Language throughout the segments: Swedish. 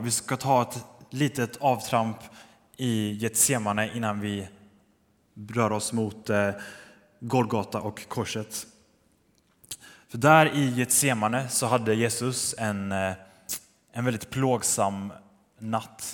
Vi ska ta ett litet avtramp i Getsemane innan vi rör oss mot Golgata och korset. För där i Getsemane så hade Jesus en väldigt plågsam natt.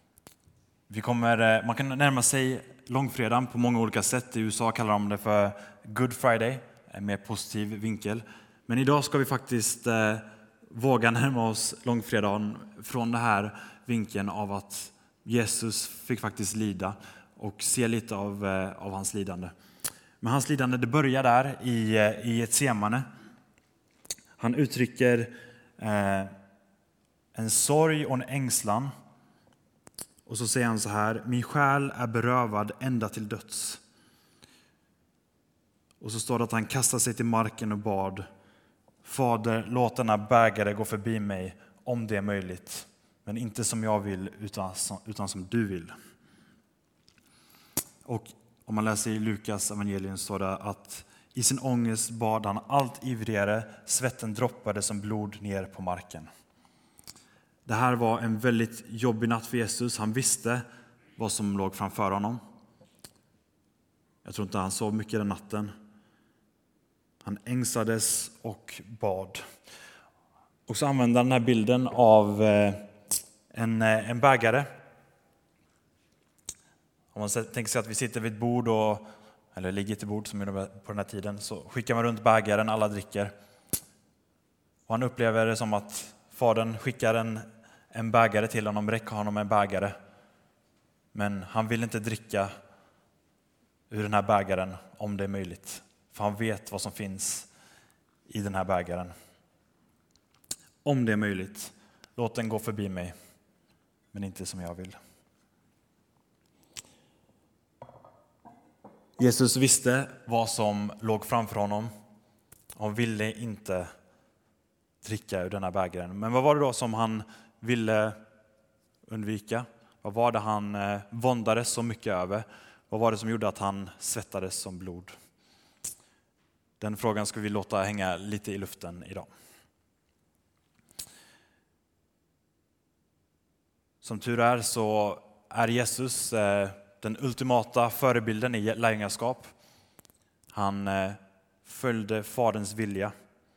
Man kan närma sig långfredagen på många olika sätt. I USA kallar de det för Good Friday, en mer positiv vinkel. Men idag ska vi faktiskt våga närma oss långfredagen från den här vinkeln av att Jesus fick faktiskt lida och se lite av hans lidande. Men hans lidande, det börjar där i Getsemane. Han uttrycker en sorg och en ängslan. Och så säger han så här: min själ är berövad ända till döds. Och så står det att han kastar sig till marken och bad: Fader, låt denna bägare gå förbi mig om det är möjligt. Men inte som jag vill utan som du vill. Och om man läser i Lukas evangelium står det att i sin ångest bad han allt ivrigare, svetten droppade som blod ner på marken. Det här var en väldigt jobbig natt för Jesus. Han visste vad som låg framför honom. Jag tror inte han sov mycket den natten. Han ängstades och bad. Och så använder han den här bilden av en bägare. Om man tänker sig att vi sitter vid ett bord, eller ligger till bord som är på den här tiden, så skickar man runt bägaren, alla dricker. Och han upplever det som att fadern skickar en bägare till honom, räcker honom en bägare. Men han vill inte dricka ur den här bägaren om det är möjligt. För han vet vad som finns i den här bägaren. Om det är möjligt, låt den gå förbi mig, men inte som jag vill. Jesus visste vad som låg framför honom. Han ville inte dricka ur den här bägaren. Men vad var det då som han ville undvika? Vad var det han våndades så mycket över? Vad var det som gjorde att han svettades som blod? Den frågan ska vi låta hänga lite i luften idag. Som tur är så är Jesus den ultimata förebilden i lärjungaskap. Han följde faderns vilja.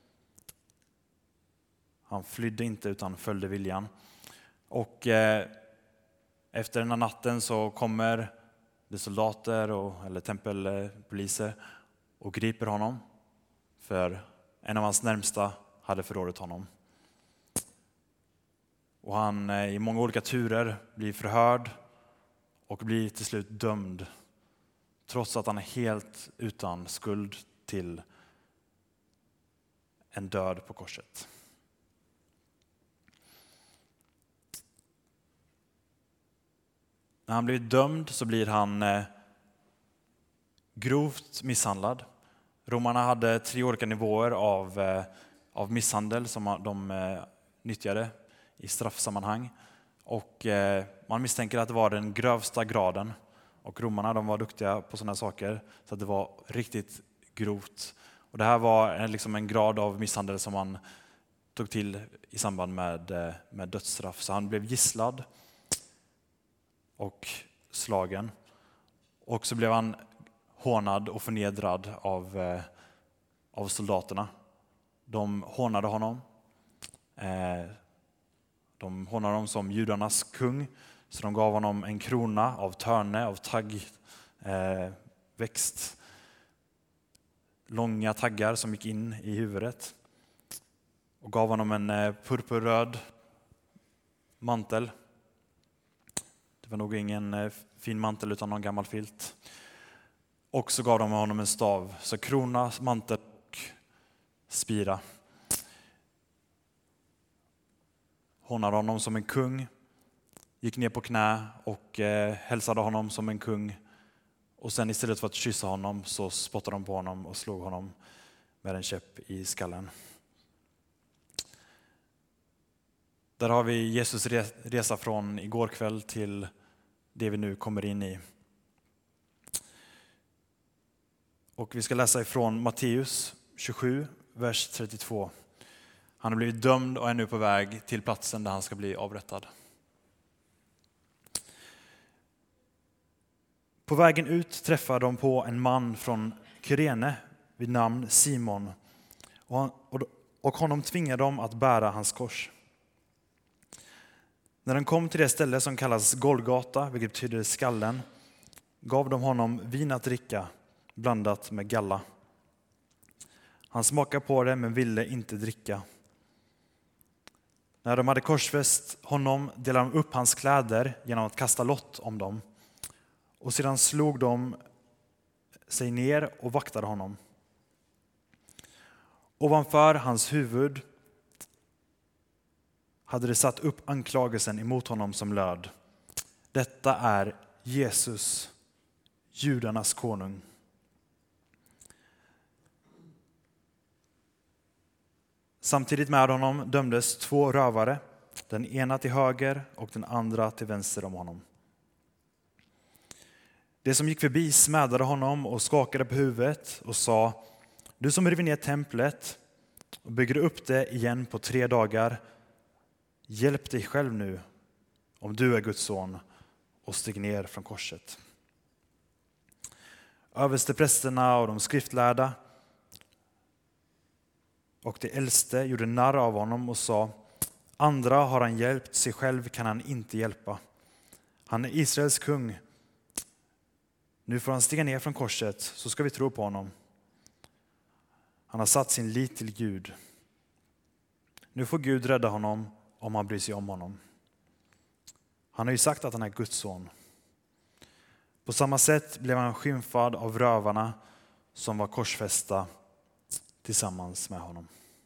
Han flydde inte utan följde viljan. Och efter den här natten så kommer det soldater eller tempelpoliser och griper honom. För en av hans närmsta hade förrådet honom. Och han i många olika turer blir förhörd och blir till slut dömd. Trots att han är helt utan skuld till en död på korset. När han blir dömd så blir han grovt misshandlad. Romarna hade 3 olika nivåer av misshandel som de nyttjade i straffsammanhang. Och man misstänker att det var den grövsta graden. Och romarna, de var duktiga på sådana saker. Så att det var riktigt grovt. Och det här var liksom en grad av misshandel som man tog till i samband med dödsstraff. Så han blev gisslad och slagen. Och så blev han hånad och förnedrad av soldaterna. De hånade honom. De hånade honom som judarnas kung. Så de gav honom en krona av törne, av taggväxt. Långa taggar som gick in i huvudet. Och gav honom en purpurröd mantel. Det var nog ingen fin mantel utan någon gammal filt. Och så gav de honom en stav. Så krona, mantel och spira. Hånade honom som en kung. Gick ner på knä och hälsade honom som en kung. Och sen istället för att kyssa honom så spottade de på honom och slog honom med en käpp i skallen. Där har vi Jesus resa från igår kväll till det vi nu kommer in i. Och vi ska läsa ifrån Matteus 27, vers 32. Han har blivit dömd och är nu på väg till platsen där han ska bli avrättad. På vägen ut träffar de på en man från Kyrene vid namn Simon, och honom tvingar de att bära hans kors. När de kom till det ställe som kallas Golgata, vilket betyder skallen, gav de honom vin att dricka blandat med galla. Han smakade på det men ville inte dricka. När de hade korsfäst honom delade de upp hans kläder genom att kasta lott om dem. Och sedan slog de sig ner och vaktade honom. Ovanför hans huvud hade de satt upp anklagelsen emot honom som löd: detta är Jesus, judarnas konung. Samtidigt med honom dömdes 2 rövare, den ena till höger och den andra till vänster om honom. Det som gick förbi smädade honom och skakade på huvudet och sa: du som river ner templet och bygger upp det igen på 3 dagar, hjälp dig själv nu om du är Guds son, och stig ner från korset. Översteprästerna och de skriftlärda och de äldste gjorde narr av honom och sa: andra har han hjälpt, sig själv kan han inte hjälpa. Han är Israels kung. Nu får han stiga ner från korset, så ska vi tro på honom. Han har satt sin lit till Gud. Nu får Gud rädda honom om han bryr sig om honom. Han har ju sagt att han är Guds son. På samma sätt blev han skymfad av rövarna som var korsfästa tillsammans med honom.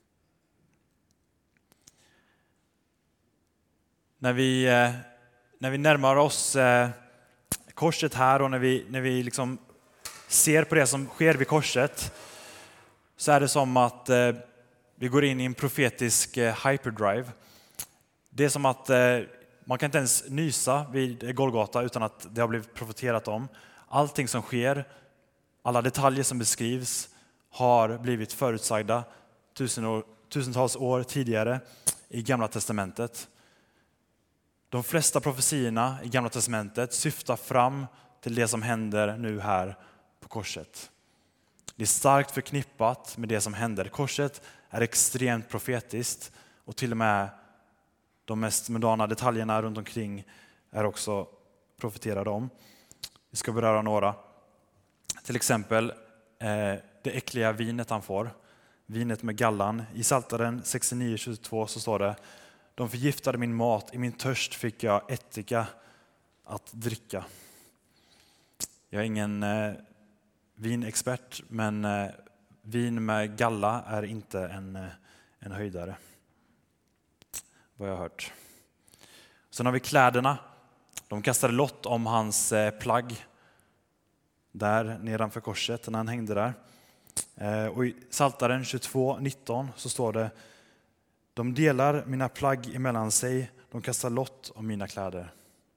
När vi närmar oss korset här och när vi liksom ser på det som sker vid korset, så är det som att vi går in i en profetisk hyperdrive. Det är som att man kan inte ens nysa vid Golgata utan att det har blivit profeterat om. Allting som sker, alla detaljer som beskrivs har blivit förutsagda tusentals år tidigare i Gamla testamentet. De flesta profetierna i Gamla testamentet syftar fram till det som händer nu här på korset. Det är starkt förknippat med det som händer. Korset är extremt profetiskt, och till och med de mest mundana detaljerna runt omkring är också profeterade om. Vi ska beröra några. Till exempel det äckliga vinet han får. Vinet med gallan. I Psaltaren 69:22 så står det: de förgiftade min mat, i min törst fick jag ättika att dricka. Jag är ingen vinexpert, men vin med galla är inte en höjdare, vad jag har hört. Sen har vi kläderna. De kastade lott om hans plagg där nedanför korset när han hängde där. Och i Psaltaren 22:19 så står det: de delar mina plagg emellan sig, de kastar lott om mina kläder.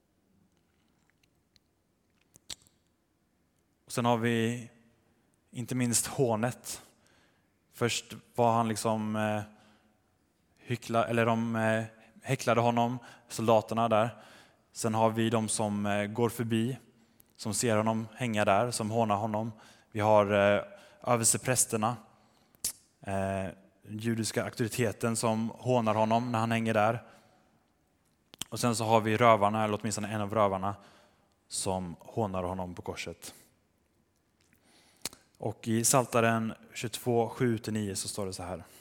Och sen har vi inte minst hånet. Först var han liksom de häcklade honom, soldaterna där. Sen har vi de som går förbi, som ser honom hänga där, som hånar honom. Vi har översteprästerna, den judiska auktoriteten som hånar honom när han hänger där. Och sen så har vi rövarna, eller åtminstone en av rövarna, som hånar honom på korset. Och i Psaltaren 22:7-9 så står det så här: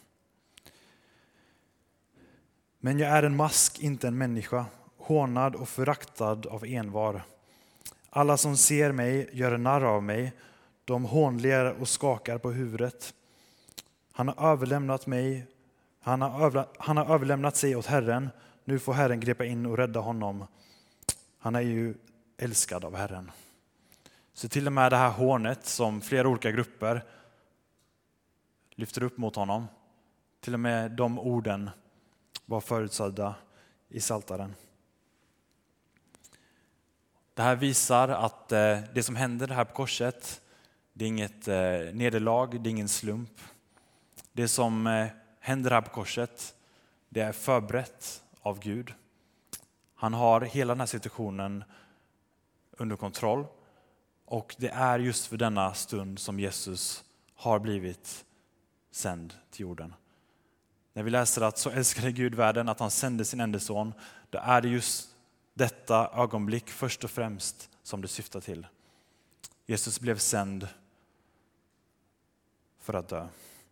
men jag är en mask, inte en människa, hånad och föraktad av envar. Alla som ser mig gör narr av mig, de hånler och skakar på huvudet. Han har överlämnat sig åt Herren. Nu får Herren gripa in och rädda honom. Han är ju älskad av Herren. Så till och med det här hånet som flera olika grupper lyfter upp mot honom, till och med de orden var förutsedda i Psaltaren. Det här visar att det som händer här på korset, det är inget nederlag, det är ingen slump. Det som händer här på korset, det är förberett av Gud. Han har hela den här situationen under kontroll, Och det är just för denna stund som Jesus har blivit sänd till jorden. När vi läser att så älskade Gud världen att han sände sin enda son, då är det just detta ögonblick först och främst som det syftar till. Jesus blev sänd för att dö.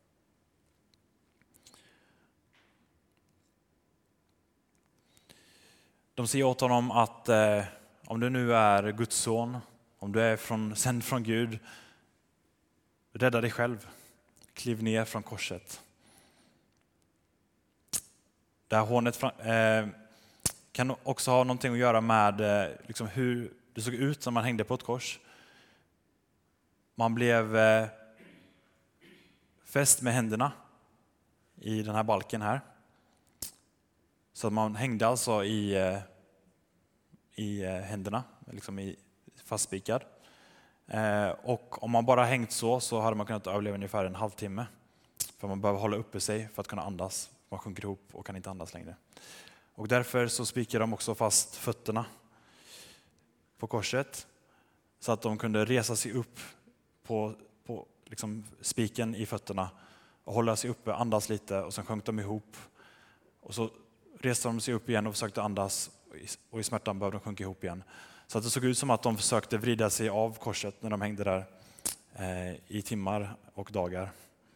De säger åt honom att om du nu är Guds son, om du är sänd från Gud, rädda dig själv. Kliv ner från korset. Det här hånet kan också ha någonting att göra med liksom hur det såg ut när man hängde på ett kors. Man blev fäst med händerna i den här balken här. Så man hängde alltså i händerna, liksom fastspikad. Och om man bara hängt så hade man kunnat överleva ungefär en halvtimme. För man behöver hålla uppe sig för att kunna andas. Man sjunker ihop och kan inte andas längre. Och därför så spikade de också fast fötterna på korset. Så att de kunde resa sig upp på liksom spiken i fötterna. Och hålla sig uppe, andas lite och sen sjönk de ihop. Och så reste de sig upp igen och försökte andas. Och i smärtan behövde de sjunka ihop igen. Så att det såg ut som att de försökte vrida sig av korset när de hängde där i timmar och dagar.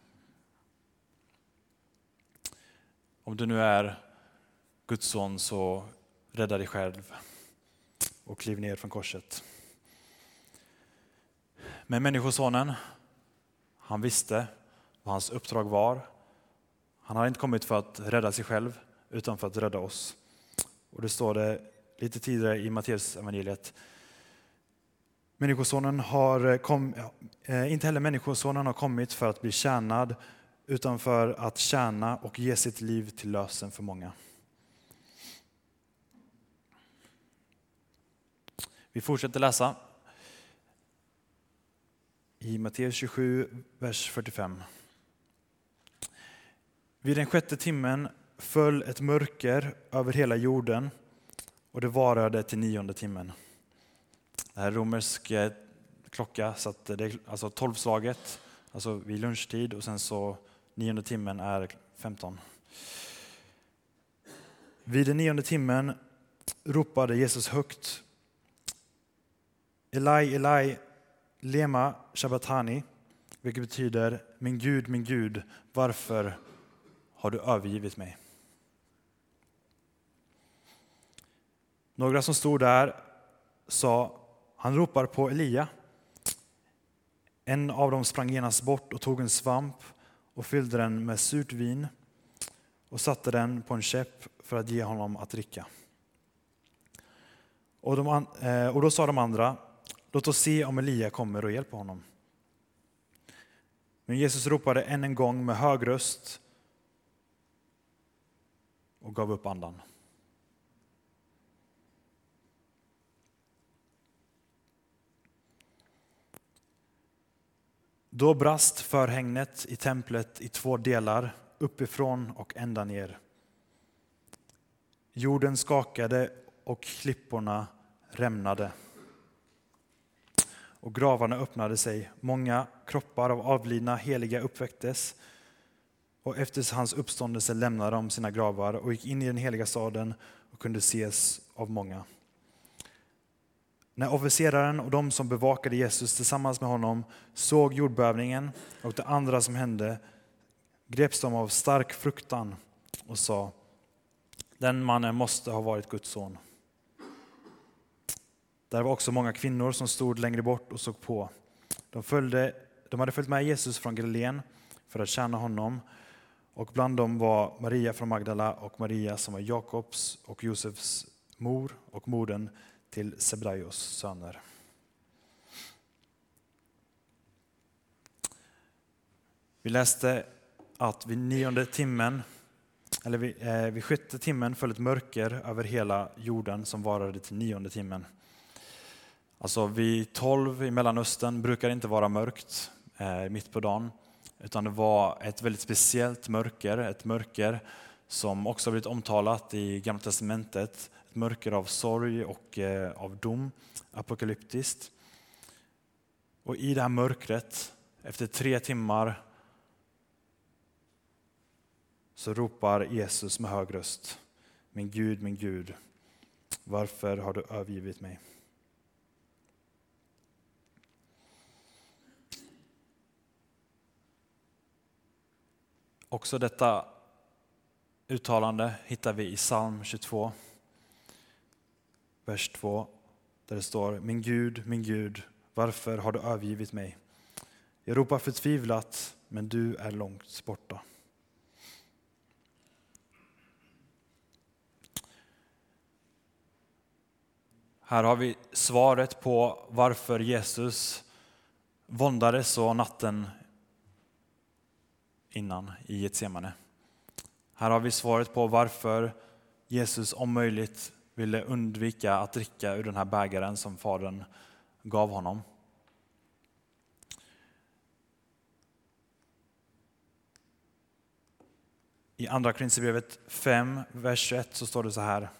Om du nu är Guds son så rädda dig själv och kliv ner från korset. Men människosonen, han visste vad hans uppdrag var. Han hade inte kommit för att rädda sig själv utan för att rädda oss. Och det står det lite tidigare i Matteus evangeliet. Inte heller människosonen har kommit för att bli tjänad utan för att tjäna och ge sitt liv till lösen för många. Vi fortsätter läsa i Matteus 27, vers 45. Vid den 6:e timmen föll ett mörker över hela jorden och det varade till 9:e timmen. Det här är romersk klocka, så att det är alltså 12-slaget, alltså vid lunchtid, och sen så 9:e timmen är 15. Vid den 9:e timmen ropade Jesus högt: Elai, Elai, lema sabachthani, vilket betyder min Gud, varför har du övergivit mig? Några som stod där sa: han ropar på Elia. En av dem sprang genast bort och tog en svamp och fyllde den med surt vin och satte den på en käpp för att ge honom att dricka. Och då sa de andra: låt oss se om Elia kommer och hjälper honom. Men Jesus ropade än en gång med hög röst och gav upp andan. Då brast förhänget i templet i 2 delar, uppifrån och ända ner. Jorden skakade och klipporna rämnade. Och gravarna öppnade sig. Många kroppar av avlidna heliga uppväcktes. Och efter hans uppståndelse lämnade de sina gravar och gick in i den heliga staden och kunde ses av många. När officeraren och de som bevakade Jesus tillsammans med honom såg jordbävningen och det andra som hände, greps de av stark fruktan och sa: den mannen måste ha varit Guds son. Där var också många kvinnor som stod längre bort och såg på. De hade följt med Jesus från Galileen för att tjäna honom, och bland dem var Maria från Magdala och Maria som var Jakobs och Josefs mor och modern till Sebedaios söner. Vi läste att vid 9:e timmen, eller vid 6:e timmen, föll ett mörker över hela jorden som varade till 9:e timmen. Alltså vid 12 i Mellanöstern brukar det inte vara mörkt mitt på dagen, utan det var ett väldigt speciellt mörker, ett mörker som också har blivit omtalat i Gamla testamentet, ett mörker av sorg och av dom, apokalyptiskt. Och i det här mörkret, efter 3 timmar, så ropar Jesus med hög röst: min Gud, varför har du övergivit mig? Också detta uttalande hittar vi i psalm 22, vers 2, där det står: min Gud, varför har du övergivit mig? Jag ropar förtvivlat, men du är långt borta. Här har vi svaret på varför Jesus våndades så natten innan i Getsemane. Här har vi svaret på varför Jesus om möjligt ville undvika att dricka ur den här bägaren som Fadern gav honom. I andra Korinthierbrevet 5, vers 21 så står det så här: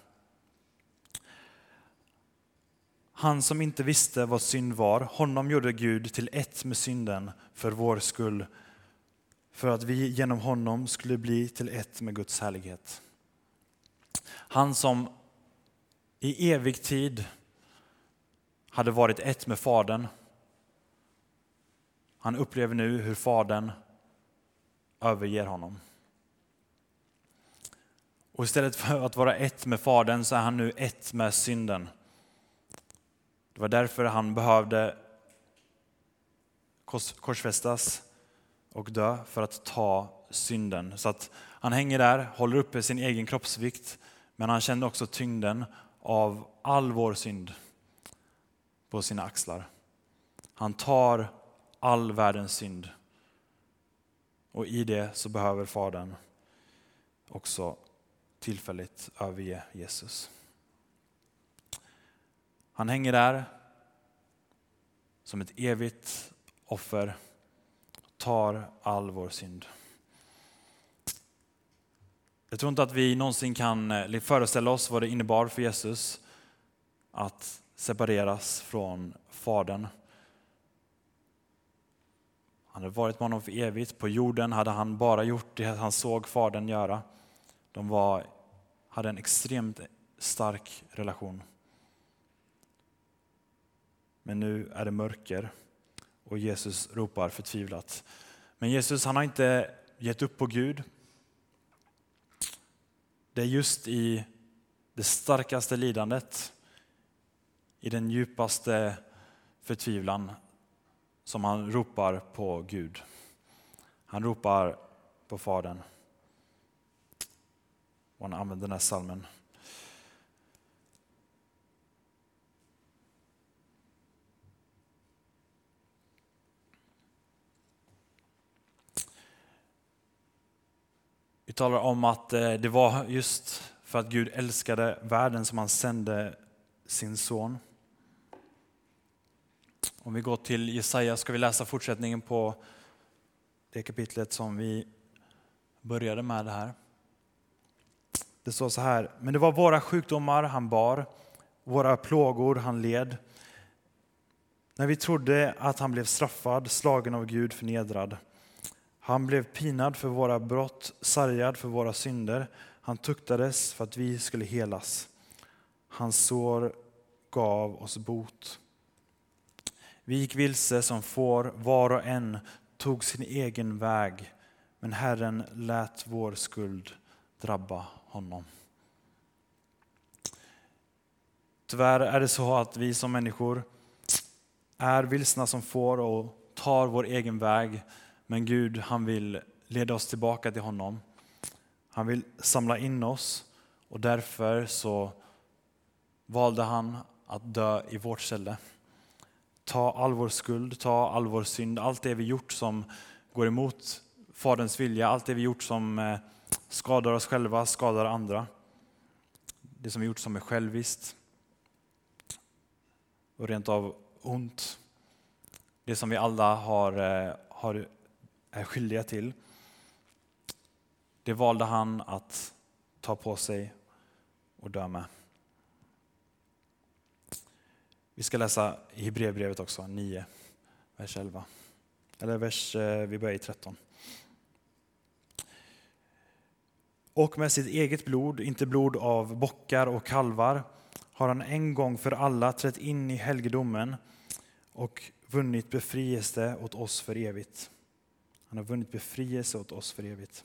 han som inte visste vad synd var, honom gjorde Gud till ett med synden för vår skull, för att vi genom honom skulle bli till ett med Guds härlighet. Han som i evig tid hade varit ett med Fadern, han upplever nu hur Fadern överger honom. Och istället för att vara ett med Fadern så är han nu ett med synden. Det var därför han behövde korsfästas och dö, för att ta synden. Så att han hänger där, håller uppe sin egen kroppsvikt, men han kände också tyngden av all vår synd på sina axlar. Han tar all världens synd, och i det så behöver Fadern också tillfälligt överge Jesus. Han hänger där som ett evigt offer, tar all vår synd. Jag tror inte att vi någonsin kan föreställa oss vad det innebar för Jesus att separeras från Fadern. Han hade varit med honom för evigt. På jorden hade han bara gjort det han såg Fadern göra. De hade en extremt stark relation. Men nu är det mörker och Jesus ropar förtvivlat. Men Jesus, han har inte gett upp på Gud. Det är just i det starkaste lidandet, i den djupaste förtvivlan, som han ropar på Gud. Han ropar på Fadern. Och han använder den här psalmen. Vi talar om att det var just för att Gud älskade världen som han sände sin son. Om vi går till Jesaja ska vi läsa fortsättningen på det kapitlet som vi började med det här. Det står så här: men det var våra sjukdomar han bar, våra plågor han led. När vi trodde att han blev straffad, slagen av Gud, förnedrad. Han blev pinad för våra brott, sargad för våra synder. Han tuktades för att vi skulle helas. Hans sår gav oss bot. Vi gick vilse som får, var och en tog sin egen väg. Men Herren lät vår skuld drabba honom. Tyvärr är det så att vi som människor är vilsna som får och tar vår egen väg. Men Gud, han vill leda oss tillbaka till honom. Han vill samla in oss, och därför så valde han att dö i vårt ställe. Ta all vår skuld, ta all vår synd, allt det vi gjort som går emot Faderns vilja, allt det vi gjort som skadar oss själva, skadar andra. Det som vi gjort som är själviskt och rent av ont. Det som vi alla är skyldiga till. Det valde han att ta på sig och dö med. Vi ska läsa i Hebreerbrevet också, 9, vers 11. Eller vi börjar i 13. Och med sitt eget blod, inte blod av bockar och kalvar, har han en gång för alla trätt in i helgedomen och vunnit befrielse åt oss för evigt. Han har vunnit befrielse åt oss för evigt.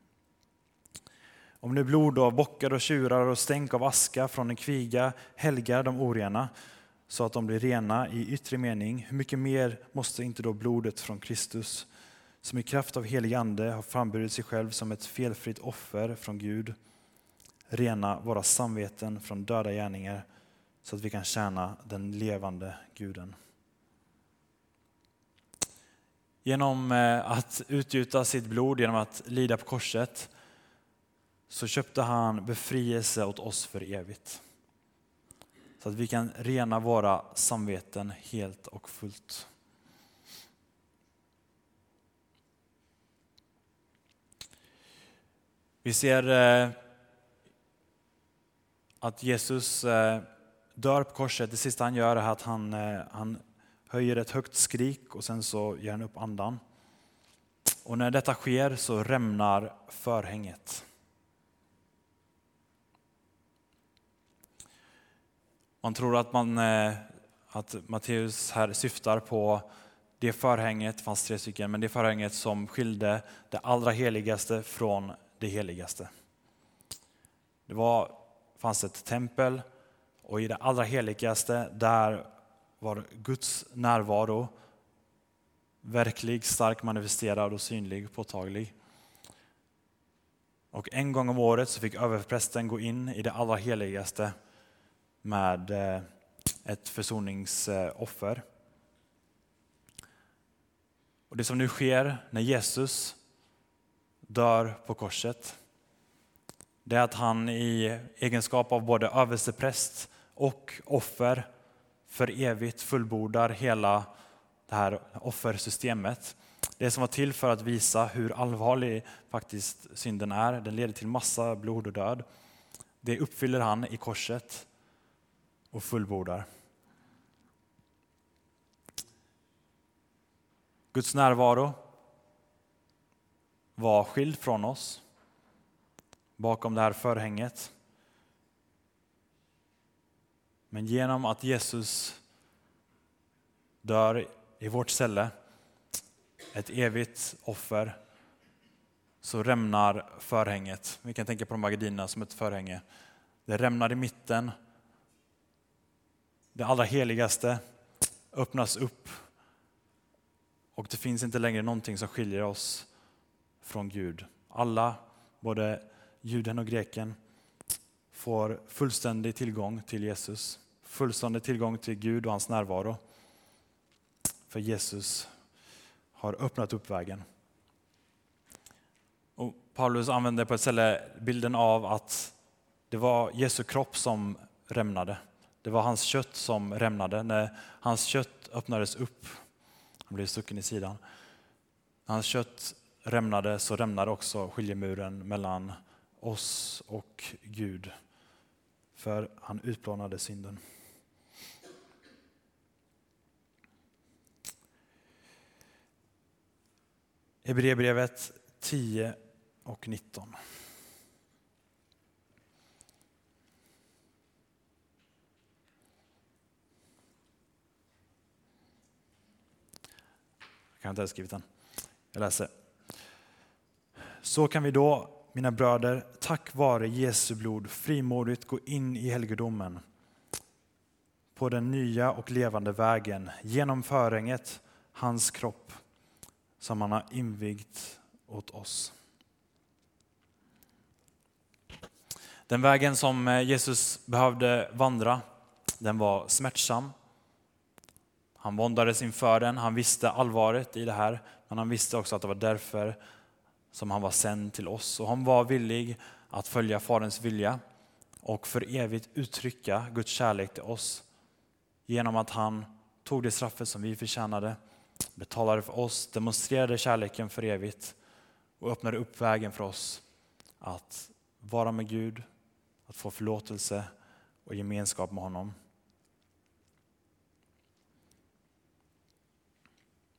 Om nu blod av bockar och tjurar och stänk av aska från en kviga helgar de orena, så att de blir rena i yttre mening, hur mycket mer måste inte då blodet från Kristus, som i kraft av helig ande har framburit sig själv som ett felfritt offer från Gud, rena våra samveten från döda gärningar, så att vi kan tjäna den levande Guden. Genom att utgjuta sitt blod, genom att lida på korset, så köpte han befrielse åt oss för evigt. Så att vi kan rena våra samveten helt och fullt. Vi ser att Jesus dör på korset. Det sista han gör är att han höjer ett högt skrik och sen så ger han upp andan. Och när detta sker så rämnar förhänget. Man tror att Matteus här syftar på det förhänget, det fanns 3 stycken, men det förhänget som skilde det allra heligaste från det heligaste. Det fanns ett tempel, och i det allra heligaste där var Guds närvaro verklig, stark, manifesterad och synlig, påtaglig. Och en gång om året så fick överprästen gå in i det allra heligaste med ett försoningsoffer. Och det som nu sker när Jesus dör på korset, det är att han i egenskap av både överstepräst och offer för evigt fullbordar hela det här offersystemet. Det som var till för att visa hur allvarlig faktiskt synden är. Den leder till massa blod och död. Det uppfyller han i korset och fullbordar. Guds närvaro var skild från oss bakom det här förhänget. Men genom att Jesus dör i vårt ställe, ett evigt offer, så rämnar förhänget. Vi kan tänka på de här gardinerna som ett förhänge. Det rämnar i mitten. Det allra heligaste öppnas upp. Och det finns inte längre någonting som skiljer oss från Gud. Alla, både juden och greken, får fullständig tillgång till Jesus. Fullständig tillgång till Gud och hans närvaro. För Jesus har öppnat upp vägen. Och Paulus använder på ett ställe bilden av att det var Jesu kropp som rämnade. Det var hans kött som rämnade. När hans kött öppnades upp, han blev stucken i sidan. När hans kött rämnade så rämnade också skiljemuren mellan oss och Gud. För han utplånade synden. Hebreerbrevet 10 och 19. Jag kan inte ha skrivit den. Jag läser. Så kan vi då, mina bröder, tack vare Jesu blod frimodigt gå in i helgedomen på den nya och levande vägen genom förhänget, hans kropp, som han har invigt åt oss. Den vägen som Jesus behövde vandra, den var smärtsam. Han våndades inför den, han visste allvaret i det här, men han visste också att det var därför som han var sänd till oss. Och han var villig att följa Faderns vilja och för evigt uttrycka Guds kärlek till oss genom att han tog det straffet som vi förtjänade, betalade för oss, demonstrerade kärleken för evigt och öppnade upp vägen för oss att vara med Gud, att få förlåtelse och gemenskap med honom.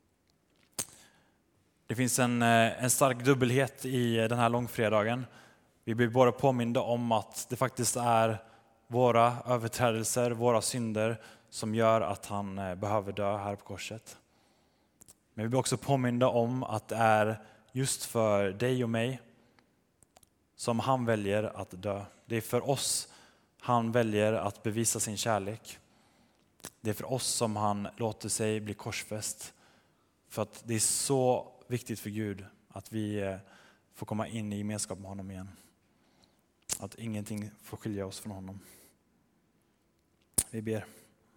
Det finns en stark dubbelhet i den här långfredagen. Vi blir bara påminda om att det faktiskt är våra överträdelser, våra synder som gör att han behöver dö här på korset. Men vi blir också påminda om att det är just för dig och mig som han väljer att dö. Det är för oss han väljer att bevisa sin kärlek. Det är för oss som han låter sig bli korsfäst. För att det är så viktigt för Gud att vi får komma in i gemenskap med honom igen. Att ingenting får skilja oss från honom. Vi ber.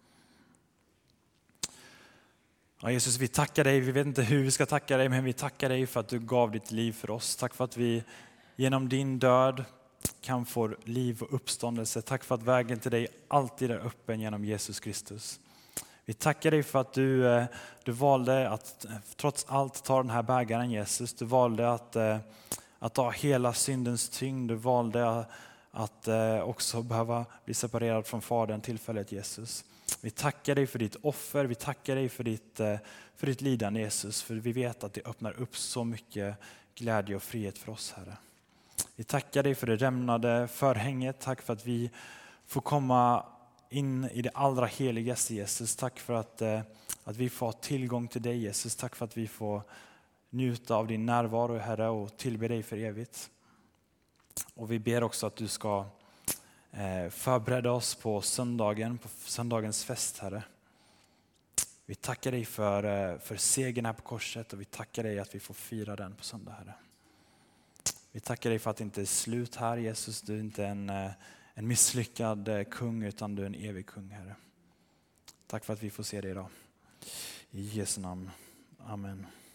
Ja, Jesus, vi tackar dig. Vi vet inte hur vi ska tacka dig, men vi tackar dig för att du gav ditt liv för oss. Tack för att vi genom din död kan få liv och uppståndelse. Tack för att vägen till dig alltid är öppen genom Jesus Kristus. Vi tackar dig för att du valde att trots allt ta den här bägaren, Jesus. Du valde att ta hela syndens tyngd. Du valde att också behöva bli separerad från Fadern tillfället, Jesus. Vi tackar dig för ditt offer. Vi tackar dig för ditt lidande, Jesus. För vi vet att det öppnar upp så mycket glädje och frihet för oss, Herre. Vi tackar dig för det rämnade förhänget. Tack för att vi får komma in i det allra heligaste, Jesus. Tack för att vi får tillgång till dig, Jesus. Tack för att vi får njuta av din närvaro, Herre, och tillbe dig för evigt. Och vi ber också att du ska förbereda oss på söndagens fest, Herre. Vi tackar dig för segern här på korset och vi tackar dig att vi får fira den på söndag, Herre. Vi tackar dig för att det inte är slut här, Jesus. Du är inte en misslyckad kung utan du är en evig kung, Herre. Tack för att vi får se dig idag. I Jesu namn. Amen.